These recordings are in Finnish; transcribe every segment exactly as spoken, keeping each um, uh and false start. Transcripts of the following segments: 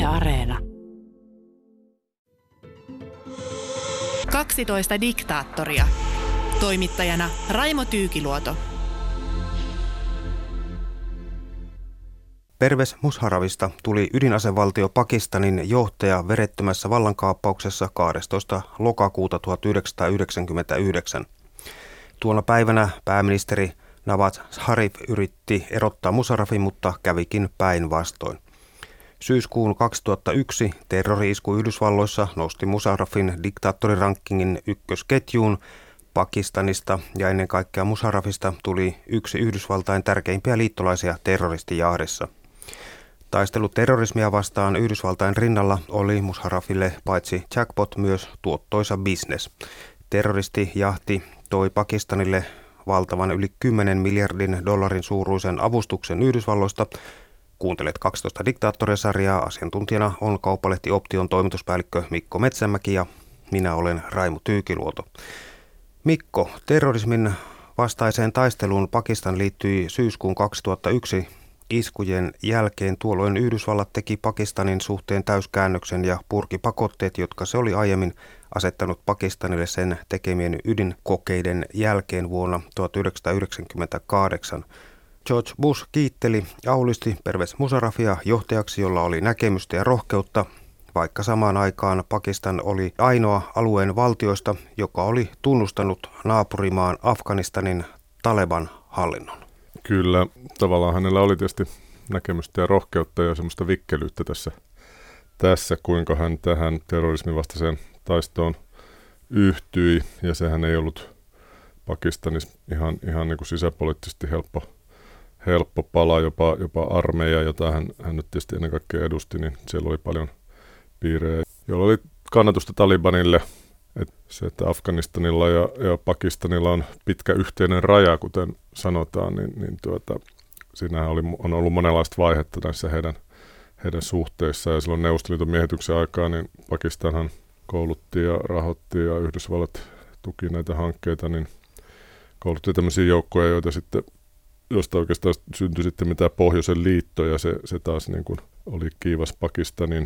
Areena. kaksitoista diktaattoria. Toimittajana Raimo Tyykiluoto. Pervez Musharrafista tuli ydinasevaltio Pakistanin johtaja verettömässä vallankaappauksessa kahdestoista lokakuuta tuhatyhdeksänsataayhdeksänkymmentäyhdeksän. Tuona päivänä pääministeri Nawaz Sharif yritti erottaa Musharrafin, mutta kävikin päinvastoin. Syyskuun kaksituhattayksi terrori-isku Yhdysvalloissa nosti Musharrafin diktaattorirankingin ykkösketjuun. Pakistanista ja ennen kaikkea Musharrafista tuli yksi Yhdysvaltain tärkeimpiä liittolaisia terroristijahdissa. Taistelu terrorismia vastaan Yhdysvaltain rinnalla oli Musharrafille paitsi jackpot myös tuottoisa bisnes. Terroristijahti toi Pakistanille valtavan yli kymmenen miljardin dollarin suuruisen avustuksen Yhdysvalloista. Kuuntelet kaksitoista diktaattoria-sarjaa. Asiantuntijana on Kauppalehti Option toimituspäällikkö Mikko Metsämäki ja minä olen Raimo Tyykiluoto. Mikko, terrorismin vastaiseen taisteluun Pakistan liittyi syyskuun kaksituhattayksi iskujen jälkeen. Tuolloin Yhdysvallat teki Pakistanin suhteen täyskäännöksen ja purki pakotteet, jotka se oli aiemmin asettanut Pakistanille sen tekemien ydinkokeiden jälkeen vuonna tuhatyhdeksänsataayhdeksänkymmentäkahdeksan. George Bush kiitteli ja aulisti Pervez Musharrafia johtajaksi, jolla oli näkemystä ja rohkeutta, vaikka samaan aikaan Pakistan oli ainoa alueen valtioista, joka oli tunnustanut naapurimaan Afganistanin Taleban hallinnon. Kyllä, tavallaan hänellä oli tietysti näkemystä ja rohkeutta ja semmoista vikkelyyttä tässä, tässä kuinka hän tähän terrorismin vastaiseen taistoon yhtyi, ja sehän ei ollut Pakistanissa ihan, ihan niin kuin sisäpoliittisesti helppo, helppo pala, jopa, jopa armeija, jota hän, hän nyt tietysti ennen kaikkea edusti, niin siellä oli paljon piirejä, joilla oli kannatusta Talibanille. Että se, että Afganistanilla ja, ja Pakistanilla on pitkä yhteinen raja, kuten sanotaan, niin, niin tuota, siinähän oli, on ollut monenlaista vaihetta näissä heidän, heidän suhteissaan. Ja silloin Neuvostoliiton miehityksen aikaa niin Pakistanhan koulutti ja rahoitti ja Yhdysvallat tuki näitä hankkeita, niin koulutti tämmöisiä joukkoja, joita sitten, josta oikeastaan syntyi sitten mitään Pohjoisen liitto, ja se, se taas niin kuin oli kiivas Pakistanin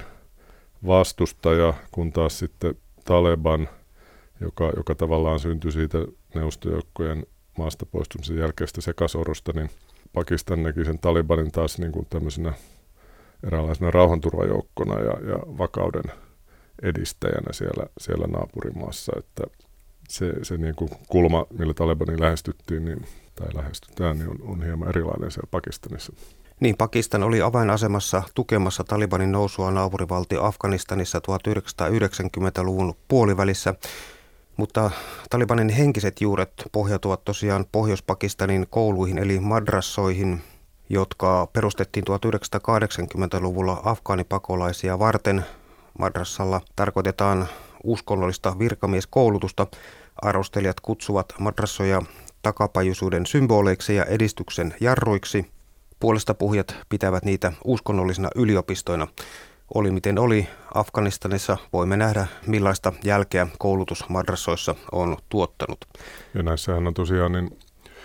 vastustaja, kun taas sitten Taleban, joka, joka tavallaan syntyi siitä neuvostojoukkojen maasta poistumisen jälkeistä sekasorrosta, niin Pakistan näki sen Talibanin taas niin kuin tämmöisenä eräänlaisena rauhanturvajoukkona ja, ja vakauden edistäjänä siellä, siellä naapurimaassa. Että se, se niin kuin kulma, millä Talibaniin lähestyttiin niin, tai lähestytään, niin on, on hieman erilainen siellä Pakistanissa. Niin, Pakistan oli avainasemassa tukemassa Talibanin nousua naapurivaltio Afganistanissa tuhatyhdeksänsataayhdeksänkymmentäluvun puolivälissä, mutta Talibanin henkiset juuret pohjautuvat tosiaan Pohjois-Pakistanin kouluihin eli madrassoihin, jotka perustettiin tuhatyhdeksänsataakahdeksankymmentäluvulla afgaanipakolaisia varten. Madrassalla tarkoitetaan uskonnollista virkamieskoulutusta. Arvostelijat kutsuvat madrassoja takapajuisuuden symboleiksi ja edistyksen jarruiksi. Puolestapuhujat pitävät niitä uskonnollisina yliopistoina. Oli miten oli, Afganistanissa voimme nähdä, millaista jälkeä koulutus madrassoissa on tuottanut. Ja näissähän on tosiaan niin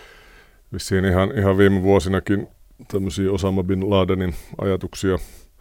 vissiin ihan, ihan viime vuosinakin tämmöisiä Osama bin Ladenin ajatuksia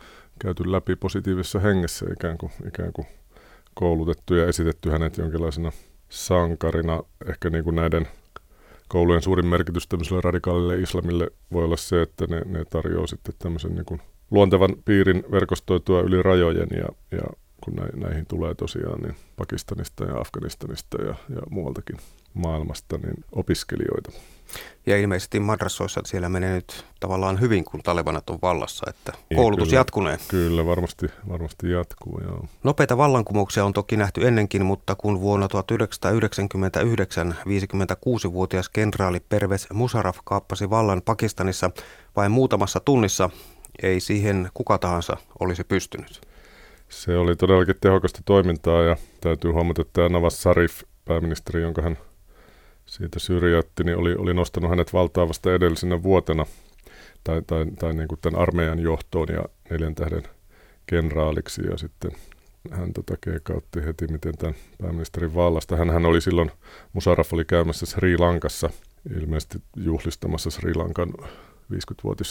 käyty läpi positiivisessa hengessä, ikään kuin, ikään kuin koulutettu ja esitetty hänet jonkinlaisena sankarina. Ehkä niin kuin näiden koulujen suurin merkitys tämmöiselle radikaalille islamille voi olla se, että ne, ne tarjoaa sitten tämmöisen niin kuin luontevan piirin verkostoitua yli rajojen, ja, ja kun näihin tulee tosiaan niin Pakistanista ja Afganistanista ja, ja muualtakin maailmasta niin opiskelijoita. Ja ilmeisesti madrassoissa siellä menee nyt tavallaan hyvin, kun Talebanat on vallassa, että koulutus kyllä, jatkunee. Kyllä, varmasti, varmasti jatkuu, joo. Nopeita vallankumouksia on toki nähty ennenkin, mutta kun vuonna tuhatyhdeksänsataayhdeksänkymmentäyhdeksän viisikymmentäkuusivuotias kenraali Pervez Musharraf kaappasi vallan Pakistanissa vain muutamassa tunnissa, ei siihen kuka tahansa olisi pystynyt. Se oli todellakin tehokasta toimintaa, ja täytyy huomata, että tämä Nawaz Sharif, pääministeri, jonka hän siitä syrjäytti, niin oli, oli nostanut hänet valtaan vasta edellisenä vuotena tai, tai, tai niin kuin tämän armeijan johtoon ja neljän tähden kenraaliksi, ja sitten hän tota keikautti heti miten tämän pääministerin vallasta. Hänhän oli silloin, Musharraf oli käymässä Sri Lankassa, ilmeisesti juhlistamassa Sri Lankan viisikymmenvuotispäivää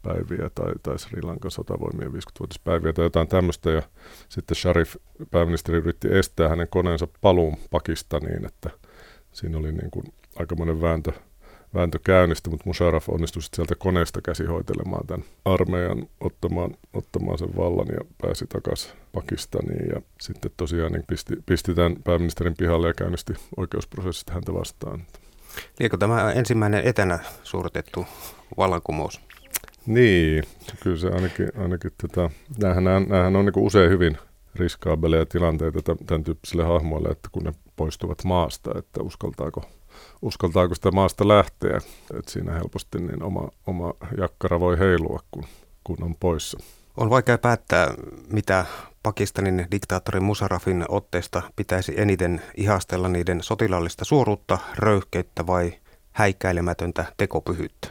viisikymmentävuotispäiviä tai, tai Sri Lankan sotavoimien viisikymmentävuotispäiviä tai jotain tämmöistä. Ja sitten Sharif, pääministeri, yritti estää hänen koneensa paluun Pakistaniin, että siinä oli niin kuin aikamoinen vääntö, vääntö käynnistä, mutta Musharraf onnistui sieltä koneesta käsi hoitelemaan tämän armeijan, ottamaan, ottamaan sen vallan ja pääsi takaisin Pakistaniin. Ja sitten tosiaan niin pisti, pisti tämän pääministerin pihalle ja käynnisti oikeusprosessit häntä vastaan. Liekö tämä ensimmäinen etänä suoritettu vallankumous? Niin, kyllä se ainakin, ainakin tätä, näähän, näähän on niin usein hyvin riskaabeleja tilanteita tämän tyyppisille hahmoille, että kun ne poistuvat maasta, että uskaltaako, uskaltaako sitä maasta lähteä, että siinä helposti niin oma, oma jakkara voi heilua, kun, kun on poissa. On vaikea päättää, mitä Pakistanin diktaattori Musharrafin otteesta pitäisi eniten ihastella, niiden sotilaallista suoruutta, röyhkeyttä vai häikäilemätöntä tekopyhyyttä.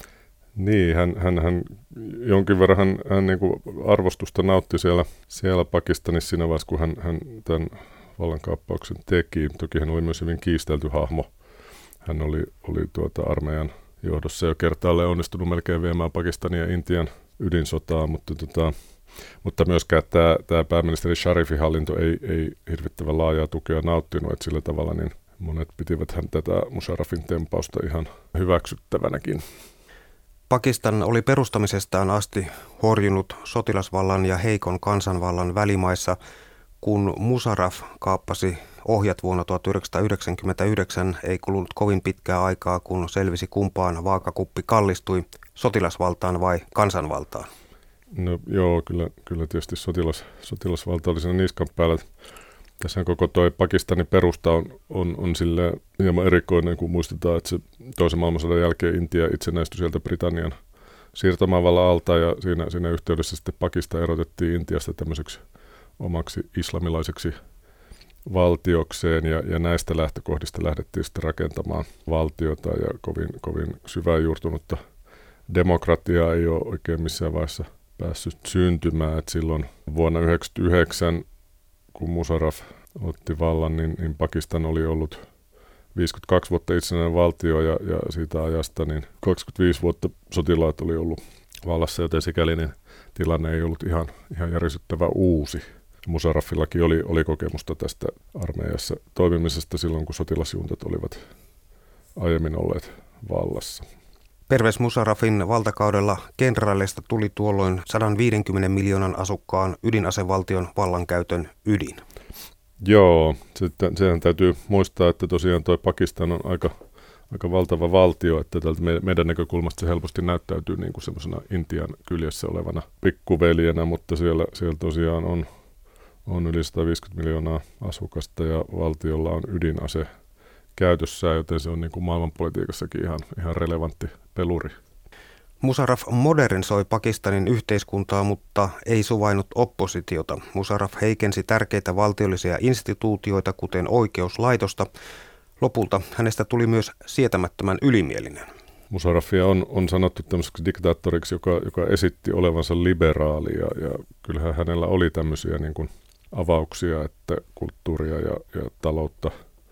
Niin, hän, hän, hän jonkin verran hän, hän niin kuin arvostusta nautti siellä, siellä Pakistanissa siinä vaiheessa, kun hän, hän tämän vallankaappauksen teki. Toki hän oli myös hyvin kiistelty hahmo. Hän oli, oli tuota armeijan johdossa jo kertaalleen onnistunut melkein viemään Pakistanin ja Intian ydinsotaa, mutta, tota, mutta myöskään tämä, tämä pääministeri Sharifin hallinto ei, ei hirvittävän laajaa tukea nauttinut, että sillä tavalla niin monet pitivät hän tätä Musharrafin tempausta ihan hyväksyttävänäkin. Pakistan oli perustamisestaan asti horjunut sotilasvallan ja heikon kansanvallan välimaissa. Kun Musharraf kaappasi ohjat vuonna tuhatyhdeksänsataayhdeksänkymmentäyhdeksän, ei kulunut kovin pitkää aikaa, kun selvisi kumpaan vaakakuppi kallistui, sotilasvaltaan vai kansanvaltaan. No joo, kyllä, kyllä tietysti sotilas, sotilasvalta oli siinä niskan päällä. Tässä koko toi Pakistanin perusta on, on, on silleen hieman erikoinen, kun muistetaan, että se toisen maailmansodan jälkeen Intia itsenäistyi sieltä Britannian siirtomaavallan alta, ja siinä, siinä yhteydessä sitten Pakistan erotettiin Intiasta tämmöiseksi omaksi islamilaiseksi valtiokseen, ja, ja näistä lähtökohdista lähdettiin sitten rakentamaan valtiota, ja kovin, kovin syvään juurtunutta demokratiaa ei ole oikein missään vaiheessa päässyt syntymään. Et silloin vuonna yhdeksänkymmentäyhdeksän, kun Musharraf otti vallan, niin, niin Pakistan oli ollut viisikymmentäkaksi vuotta itsenäinen valtio, ja, ja siitä ajasta niin kaksikymmentäviisi vuotta sotilaat oli ollut vallassa, joten sikäli niin tilanne ei ollut ihan, ihan järisyttävä uusi. Musharrafillakin oli, oli kokemusta tästä armeijassa toimimisesta silloin, kun sotilasjuntat olivat aiemmin olleet vallassa. Pervez Musharrafin valtakaudella kenraaleista tuli tuolloin sata viisikymmentä miljoonan asukkaan ydinasevaltion vallankäytön ydin. Joo, sitten, sehän täytyy muistaa, että tosiaan tuo Pakistan on aika, aika valtava valtio, että tältä meidän näkökulmasta se helposti näyttäytyy niin kuin semmoisena Intian kyljessä olevana pikkuveljenä, mutta siellä, siellä tosiaan on, on yli sata viisikymmentä miljoonaa asukasta ja valtiolla on ydinase käytössään, joten se on niin kuin maailmanpolitiikassakin ihan, ihan relevantti peluri. Musharraf modernisoi Pakistanin yhteiskuntaa, mutta ei suvainnut oppositiota. Musharraf heikensi tärkeitä valtiollisia instituutioita, kuten oikeuslaitosta. Lopulta hänestä tuli myös sietämättömän ylimielinen. Musharrafia on, on sanottu tämmöiseksi diktaattoriksi, joka, joka esitti olevansa liberaali, ja, ja kyllähän hänellä oli tämmöisiä niin kuin avauksia, että kulttuuria ja, ja taloutta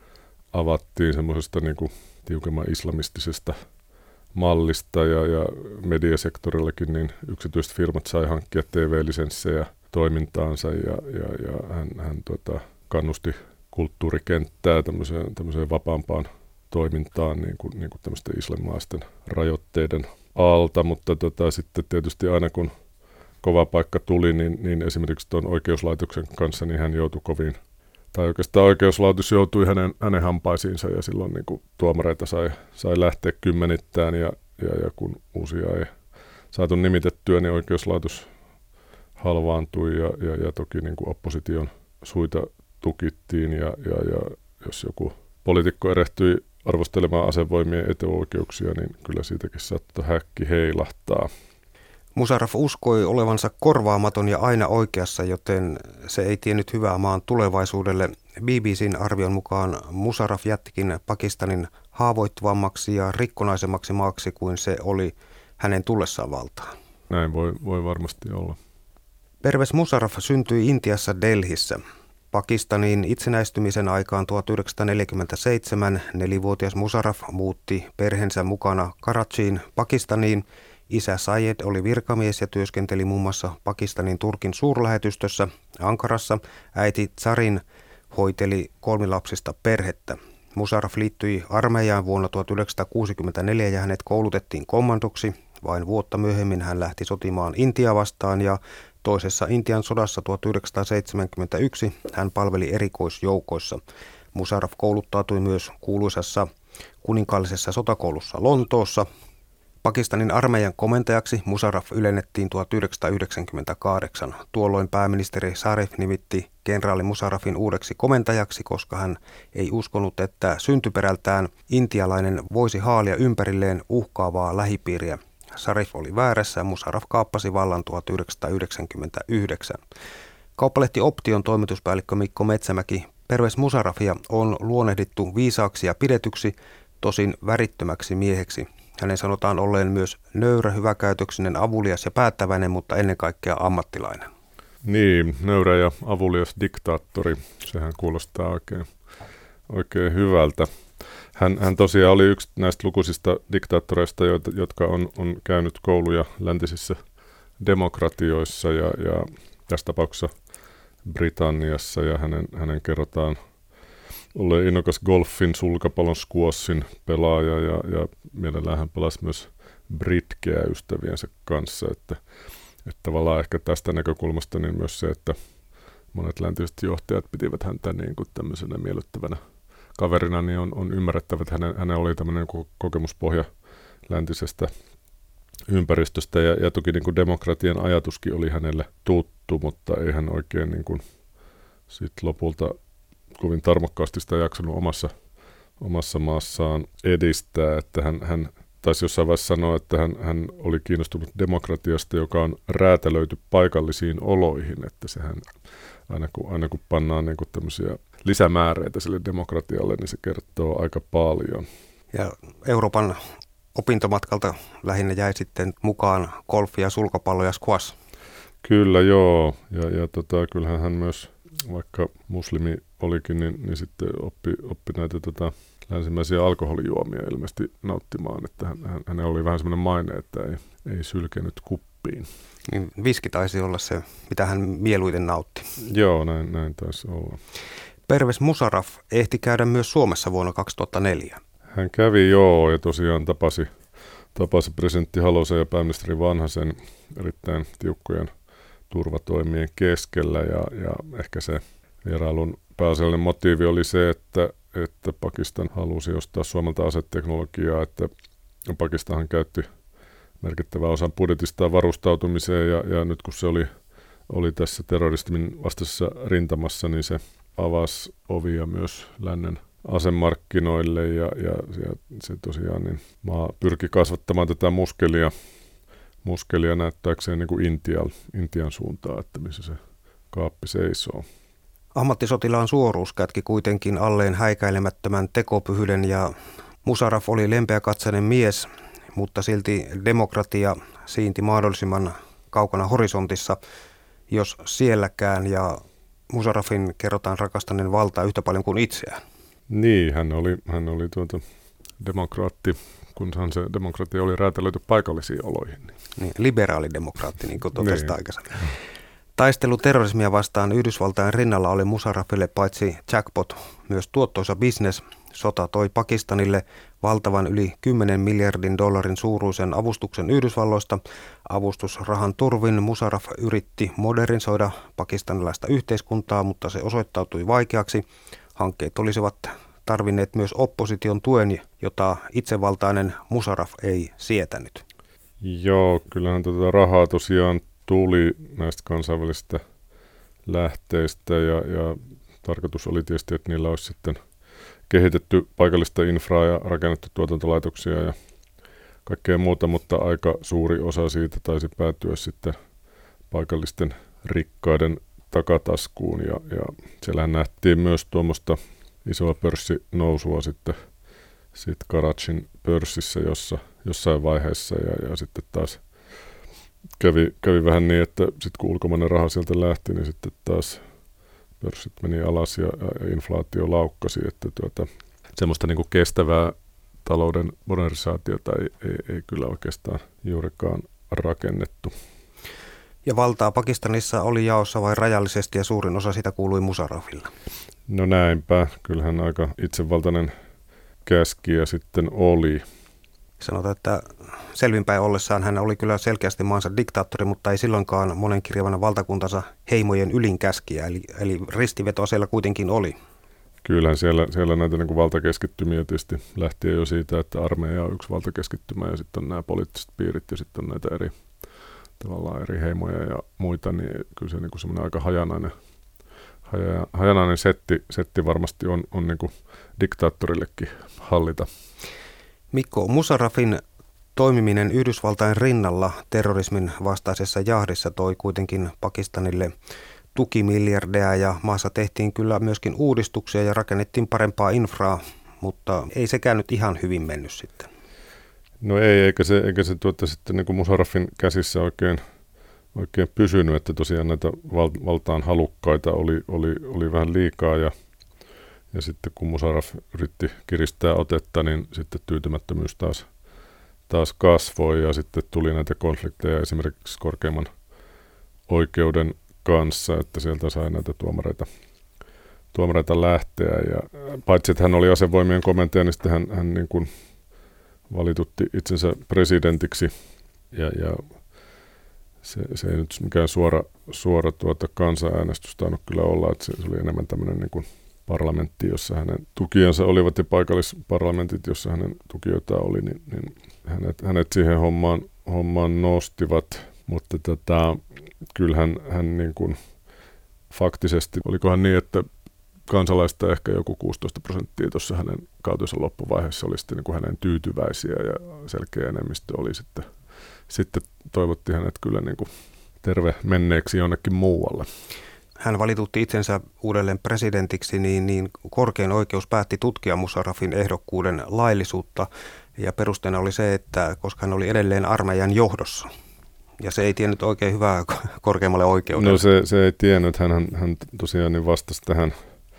avattiin semmoisesta niin kuin tiukemman islamistisesta mallista, ja, ja mediasektorillakin niin yksityiset firmat sai hankkia T V-lisenssejä toimintaansa, ja, ja, ja hän, hän tota, kannusti kulttuurikenttää tämmöiseen, tämmöiseen vapaampaan toimintaan niin kuin, niin kuin tämmöisten islamilaisten rajoitteiden alta, mutta tota, sitten tietysti aina kun kova paikka tuli, niin, niin esimerkiksi tuon oikeuslaitoksen kanssa niin hän joutui kovin, tai oikeastaan oikeuslaitos joutui hänen, hänen hampaisiinsa, ja silloin niin kuin tuomareita sai, sai lähteä kymmenittäin, ja, ja, ja kun uusia ei saatu nimitettyä, niin oikeuslaitos halvaantui, ja, ja, ja toki niin kuin opposition suita tukittiin, ja, ja, ja jos joku poliitikko erehtyi arvostelemaan asevoimien etuoikeuksia, niin kyllä siitäkin saattoi häkki heilahtaa. Musharraf uskoi olevansa korvaamaton ja aina oikeassa, joten se ei tiennyt hyvää maan tulevaisuudelle. B B C:n arvion mukaan Musharraf jättikin Pakistanin haavoittuvammaksi ja rikkonaisemmaksi maaksi kuin se oli hänen tullessaan valtaan. Näin voi, voi varmasti olla. Pervez Musharraf syntyi Intiassa Delhissä. Pakistanin itsenäistymisen aikaan tuhatyhdeksänsataaneljäkymmentäseitsemän nelivuotias Musharraf muutti perheensä mukana Karachiin, Pakistaniin, Isä Sayed oli virkamies ja työskenteli muun muassa Pakistanin Turkin suurlähetystössä Ankarassa. Äiti Zarin hoiteli kolmilapsista perhettä. Musharraf liittyi armeijaan vuonna tuhatyhdeksänsataakuusikymmentäneljä ja hänet koulutettiin kommandoksi. Vain vuotta myöhemmin hän lähti sotimaan Intiaa vastaan ja toisessa Intian sodassa tuhatyhdeksänsataaseitsemänkymmentäyksi hän palveli erikoisjoukoissa. Musharraf kouluttautui myös kuuluisassa kuninkaallisessa sotakoulussa Lontoossa. Pakistanin armeijan komentajaksi Musharraf ylennettiin tuhatyhdeksänsataayhdeksänkymmentäkahdeksan. Tuolloin pääministeri Zarif nimitti kenraali Musharrafin uudeksi komentajaksi, koska hän ei uskonut, että syntyperältään intialainen voisi haalia ympärilleen uhkaavaa lähipiiriä. Zarif oli väärässä ja Musharraf kaappasi vallan tuhatyhdeksänsataayhdeksänkymmentäyhdeksän. Kauppalehti Option toimituspäällikkö Mikko Metsämäki: Pervez Musharrafia on luonnehdittu viisaaksi ja pidetyksi, tosin värittömäksi mieheksi. Hänen sanotaan olleen myös nöyrä, hyväkäytöksinen, avulias ja päättäväinen, mutta ennen kaikkea ammattilainen. Niin, nöyrä ja avulias diktaattori. Sehän kuulostaa oikein, oikein hyvältä. Hän, hän tosiaan oli yksi näistä lukuisista diktaattoreista, jotka on, on käynyt kouluja läntisissä demokratioissa ja, ja tässä tapauksessa Britanniassa, ja hänen, hänen kerrotaan olleen innokas golfin, sulkapallon, squashin pelaaja ja, ja mielellään hän pelasi myös britkeä ystäviensä kanssa, että, että tavallaan ehkä tästä näkökulmasta niin myös se, että monet läntiset johtajat pitivät häntä niin kuin tämmöisenä miellyttävänä kaverina, niin on, on ymmärrettävä, että hänen, hänen oli tämmöinen kokemuspohja läntisestä ympäristöstä, ja, ja toki niin kuin demokratian ajatuskin oli hänelle tuttu, mutta ei hän oikein niin kuin sit lopulta kovin tarmokkaasti sitä jaksanut omassa, omassa maassaan edistää, että hän, hän taisi jossain vaiheessa sanoa, että hän, hän oli kiinnostunut demokratiasta, joka on räätälöity paikallisiin oloihin, että sehän aina kun, aina kun pannaan niin kuin tämmöisiä lisämääreitä sille demokratialle, niin se kertoo aika paljon. Ja Euroopan opintomatkalta lähinnä jäi sitten mukaan golfi ja sulkapallo ja squash. Kyllä joo, ja, ja tota, kyllähän hän myös, vaikka muslimi olikin, niin, niin sitten oppi, oppi näitä tota, länsimäisiä alkoholijuomia ilmeisesti nauttimaan, että hän, hän, hänellä oli vähän semmoinen maine, että ei, ei sylkenyt kuppiin. Niin viski taisi olla se, mitä hän mieluiten nautti. Joo, näin, näin taisi olla. Pervez Musharraf ehti käydä myös Suomessa vuonna kaksituhattaneljä. Hän kävi joo, ja tosiaan tapasi, tapasi presidentti Halosen ja pääministeri Vanhasen erittäin tiukkojen turvatoimien keskellä, ja, ja ehkä se vierailun pääasiallinen motiivi oli se, että, että Pakistan halusi ostaa Suomelta aseteknologiaa, että Pakistanhan käytti merkittävän osan budjetistaan varustautumiseen, ja, ja nyt kun se oli, oli tässä terrorismin vastaisessa rintamassa, niin se avasi ovia myös lännen asemarkkinoille, ja, ja, ja se tosiaan niin maa pyrki kasvattamaan tätä muskelia, muskelia näyttääkseen niin kuin Intian, Intian suuntaan, että missä se kaappi seisoo. Ammattisotilaan suoruus kätki kuitenkin alleen häikäilemättömän tekopyhyyden, ja Musharraf oli lempeäkatseinen mies, mutta silti demokratia siinti mahdollisimman kaukana horisontissa, jos sielläkään, ja Musharrafin kerrotaan rakastaneen valtaa yhtä paljon kuin itseään. Niin, hän oli, hän oli tuota demokraatti, kunhan se demokratia oli räätälöity paikallisiin oloihin. Niin, liberaalidemokraatti, niin kuin totesit niin aikaisemmin. Taistelu terrorismia vastaan Yhdysvaltain rinnalla oli Musharrafille paitsi jackpot, myös tuottoisa bisnes. Sota toi Pakistanille valtavan yli kymmenen miljardin dollarin suuruisen avustuksen Yhdysvalloista. Avustusrahan turvin Musharraf yritti modernisoida pakistanilaista yhteiskuntaa, mutta se osoittautui vaikeaksi. Hankkeet olisivat tarvinneet myös opposition tuen, jota itsevaltainen Musharraf ei sietänyt. Joo, kyllähän tätä rahaa tosiaan tuli näistä kansainvälisistä lähteistä, ja, ja tarkoitus oli tietysti, että niillä olisi sitten kehitetty paikallista infraa ja rakennettu tuotantolaitoksia ja kaikkea muuta, mutta aika suuri osa siitä taisi päätyä sitten paikallisten rikkaiden takataskuun, ja, ja siellähän nähtiin myös tuommoista isoa pörssinousua sitten, sitten Karachin pörssissä jossa, jossain vaiheessa, ja, ja sitten taas kävi, kävi vähän niin, että sitten kun ulkomainen raha sieltä lähti, niin sitten taas pörssit meni alas ja, ja inflaatio laukkasi, että tuota, semmoista niin kuin kestävää talouden modernisaatiota ei, ei, ei kyllä oikeastaan juurikaan rakennettu. Ja valtaa Pakistanissa oli jaossa vain rajallisesti ja suurin osa sitä kuului Musharrafille. No näinpä, kyllähän aika itsevaltainen käskijä sitten oli. Sanotaan, että selvinpäin ollessaan hän oli kyllä selkeästi maansa diktaattori, mutta ei silloinkaan monenkirjavana valtakuntansa heimojen ylinkäskijä, eli, eli ristivetoa siellä kuitenkin oli. Kyllähän siellä, siellä näitä niin kuin valtakeskittymiä tietysti lähtien jo siitä, että armeija on yksi valtakeskittymä ja sitten on nämä poliittiset piirit ja sitten on näitä eri, tavallaan eri heimoja ja muita, niin kyllä se niin kuin semmoinen aika hajanainen, haja, hajanainen setti, setti varmasti on, on niin kuin diktaattorillekin hallita. Mikko, Musharrafin toimiminen Yhdysvaltain rinnalla terrorismin vastaisessa jahdissa toi kuitenkin Pakistanille tukimiljardeja ja maassa tehtiin kyllä myöskin uudistuksia ja rakennettiin parempaa infraa, mutta ei sekään nyt ihan hyvin mennyt sitten. No ei, eikä se, eikä se tuota sitten niin kuin Musharrafin käsissä oikein, oikein pysynyt, että tosiaan näitä val, valtaan halukkaita oli, oli, oli vähän liikaa ja, ja sitten kun Musharraf yritti kiristää otetta, niin sitten tyytymättömyys taas, taas kasvoi ja sitten tuli näitä konflikteja esimerkiksi korkeimman oikeuden kanssa, että sieltä sai näitä tuomareita, tuomareita lähteä. Ja paitsi, että hän oli asevoimien komentaja, niin sitten hän, hän niin kuin valitutti itsensä presidentiksi. Ja, ja se, se ei nyt mikään suora, suora tuota kansanäänestys tainnut kyllä olla, että se, se oli enemmän tämmöinen niin kuin parlamentti, jossa hänen tukijansa olivat ja paikallisparlamentit, jossa hänen tukijoitaan oli, niin, niin hänet, hänet siihen hommaan, hommaan nostivat. Mutta tätä, kyllähän hän niin kuin faktisesti, olikohan niin, että kansalaista ehkä joku kuusitoista prosenttia tuossa hänen kautensa loppuvaiheessa oli sitten niin kuin hänen tyytyväisiä ja selkeä enemmistö oli sitten, sitten toivottiin hänet kyllä niin kuin terve menneeksi jonnekin muualle. Hän valitutti itsensä uudelleen presidentiksi, niin, niin korkein oikeus päätti tutkia Musharrafin ehdokkuuden laillisuutta ja perusteena oli se, että koska hän oli edelleen armeijan johdossa. Ja se ei tiennyt oikein hyvää korkeammalle oikeudelle. No se, se ei tiennyt. Hän, hän tosiaan niin vastasi tähän,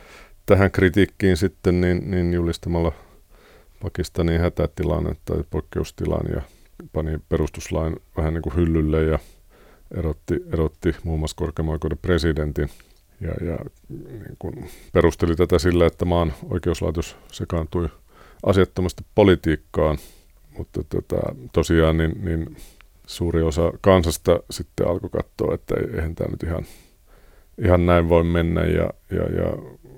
tähän kritiikkiin sitten niin, niin julistamalla Pakistanin hätätilan tai poikkeustilan ja pani perustuslain vähän niin kuin hyllylle ja erotti, erotti muun muassa korkeimman oikeuden presidentin. Ja, ja niin kuin perusteli tätä sillä, että maan oikeuslaitos sekaantui asiattomasti politiikkaan. Mutta tota, tosiaan niin... niin suuri osa kansasta sitten alkoi katsoa, että eihän tämä nyt ihan, ihan näin voi mennä ja, ja, ja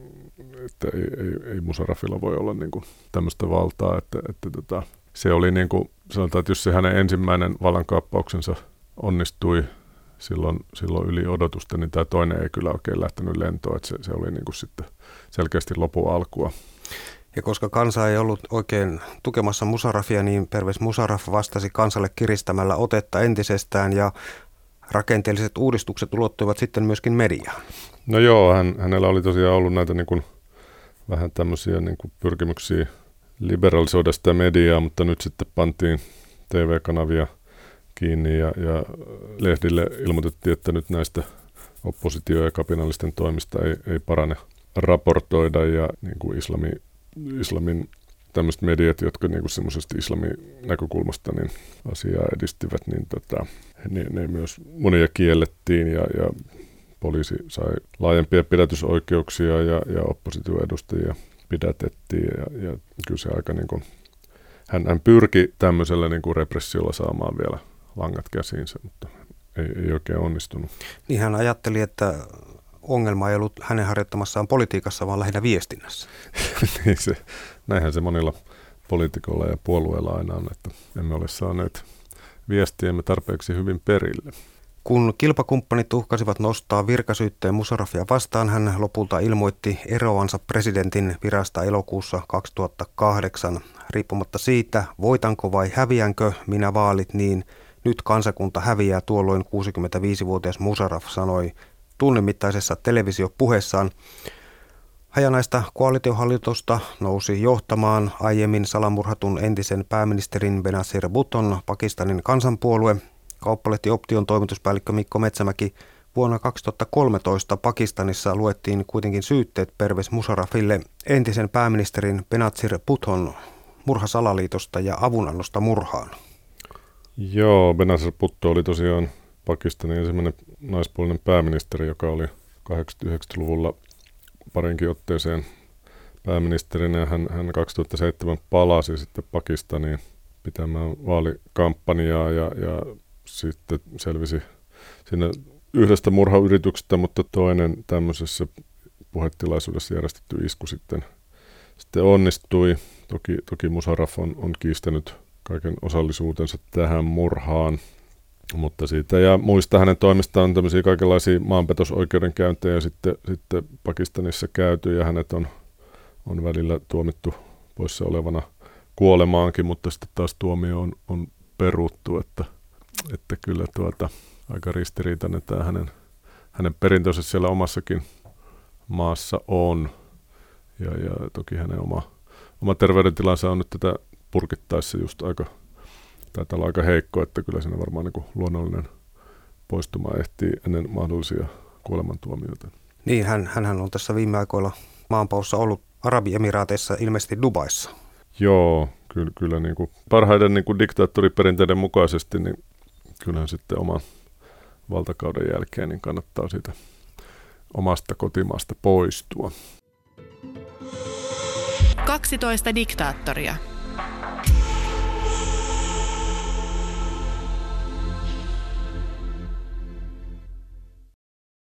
että ei, ei, ei Musharrafilla voi olla niin kuin tämmöistä valtaa, että, että tota, se oli niin kuin, sanotaan, että jos se hänen ensimmäinen vallankaappauksensa onnistui silloin, silloin yli odotusta, niin tämä toinen ei kyllä oikein lähtenyt lentoon, että se, se oli niin kuin sitten selkeästi lopun alkua. Ja koska kansa ei ollut oikein tukemassa Musharrafia, niin Pervez Musharraf vastasi kansalle kiristämällä otetta entisestään ja rakenteelliset uudistukset ulottuivat sitten myöskin mediaan. No joo, hän, hänellä oli tosiaan ollut näitä niin kuin, vähän tämmöisiä niin kuin pyrkimyksiä liberalisoida sitä mediaa, mutta nyt sitten pantiin T V-kanavia kiinni ja, ja lehdille ilmoitettiin, että nyt näistä oppositio- ja kapinallisten toimista ei, ei parane raportoida ja niin kuin islami islamin tämmöiset mediat, jotka niinku semmoisesta islamin näkökulmasta niin asiaa edistivät, niin tota, ne, ne myös monia kiellettiin ja, ja poliisi sai laajempia pidätysoikeuksia ja, ja oppositioedustajia pidätettiin ja, ja kyllä se aika niin kuin, hän, hän pyrki tämmöisellä niin kuin repressiolla saamaan vielä langat käsiinsä, mutta ei, ei oikein onnistunut. Niin hän ajatteli, että ongelma ei ollut hänen harjoittamassaan politiikassa, vaan lähinnä viestinnässä. Niin se, näinhän se monilla poliitikoilla ja puolueilla aina on, että emme ole saaneet viestiämme tarpeeksi hyvin perille. Kun kilpakumppanit uhkasivat nostaa virkasyytteen Musharrafia vastaan, hän lopulta ilmoitti eroansa presidentin virasta elokuussa kaksituhattakahdeksan. Riippumatta siitä, voitanko vai häviänkö minä vaalit, niin nyt kansakunta häviää, tuolloin kuusikymmentäviisivuotias Musharraf sanoi tunnemittaisessa televisiopuheessaan. Hajanaista koalitiohallitusta nousi johtamaan aiemmin salamurhatun entisen pääministerin Benazir Bhutton Pakistanin kansanpuolue. Kauppalehti Option toimituspäällikkö Mikko Metsämäki, vuonna kaksituhattakolmetoista Pakistanissa luettiin kuitenkin syytteet Pervez Musharrafille. Entisen pääministerin Benazir Bhutton murhasalaliitosta ja avunannosta murhaan. Joo, Benazir Bhutto oli tosiaan Pakistanin ensimmäinen naispuolinen pääministeri, joka oli kahdeksankymmentäyhdeksänkymmentäluvulla parinkin otteeseen pääministerinä. Hän, hän kaksituhattaseitsemän palasi sitten Pakistaniin pitämään vaalikampanjaa ja, ja sitten selvisi siinä yhdestä murhayrityksestä, mutta toinen tämmöisessä puhetilaisuudessa järjestetty isku sitten, sitten onnistui. Toki, toki Musharraf on, on kiistänyt kaiken osallisuutensa tähän murhaan, mutta siitä ja muista hänen toimistaan on tämmöisiä kaikenlaisia maanpetosoikeudenkäyntejä sitten, sitten Pakistanissa käyty ja hänet on, on välillä tuomittu poissa olevana kuolemaankin, mutta sitten taas tuomio on, on peruttu, että, että kyllä tuota, aika ristiriitainen tämä hänen, hänen perintönsä siellä omassakin maassa on. Ja, ja toki hänen oma, oma terveydentilansa on nyt tätä purkittaessa just aika, taitaa olla aika heikko, että kyllä siinä varmaan niin kuin luonnollinen poistuma ehtii ennen mahdollisia kuolemantuomioita. Niin, hän, hänhän on tässä viime aikoilla maanpaossa ollut Arabiemiraateissa, ilmeisesti Dubaissa. Joo, kyllä, kyllä niin kuin parhaiden niin kuin diktaattoriperinteiden mukaisesti, niin kyllähän sitten oman valtakauden jälkeen niin kannattaa siitä omasta kotimaasta poistua. kaksitoista diktaattoria.